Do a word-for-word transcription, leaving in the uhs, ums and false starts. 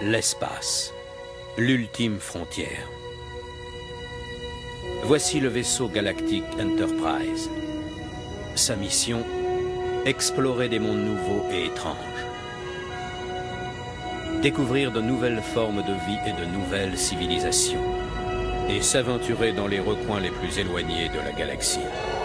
L'espace, l'ultime frontière. Voici le vaisseau galactique Enterprise. Sa mission, explorer des mondes nouveaux et étranges. Découvrir de nouvelles formes de vie et de nouvelles civilisations. Et s'aventurer dans les recoins les plus éloignés de la galaxie.